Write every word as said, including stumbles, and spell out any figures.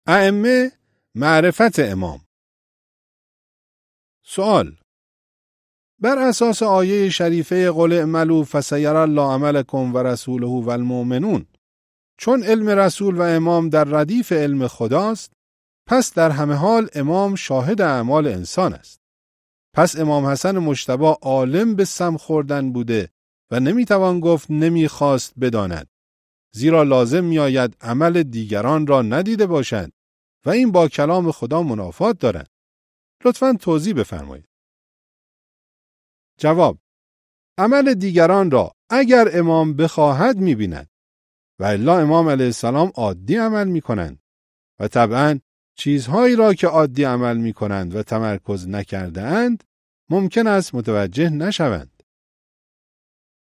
ائمه معرفت امام. سوال: بر اساس آیه شریفه قل اعملوا فسیری الله عملکم و رسوله و المؤمنون، چون علم رسول و امام در ردیف علم خداست، پس در همه حال امام شاهد اعمال انسان است. پس امام حسن مجتبی عالم به سم خوردن بوده و نمیتوان گفت نمیخواست بداند، زیرا لازم میآید عمل دیگران را ندیده باشد و این با کلام خدا منافات دارد. لطفاً توضیح بفرمایید. جواب: عمل دیگران را اگر امام بخواهد می‌بیند و الا امام علیه السلام عادی عمل می‌کنند و طبعاً چیزهایی را که عادی عمل می‌کنند و تمرکز نکرده اند ممکن است متوجه نشوند.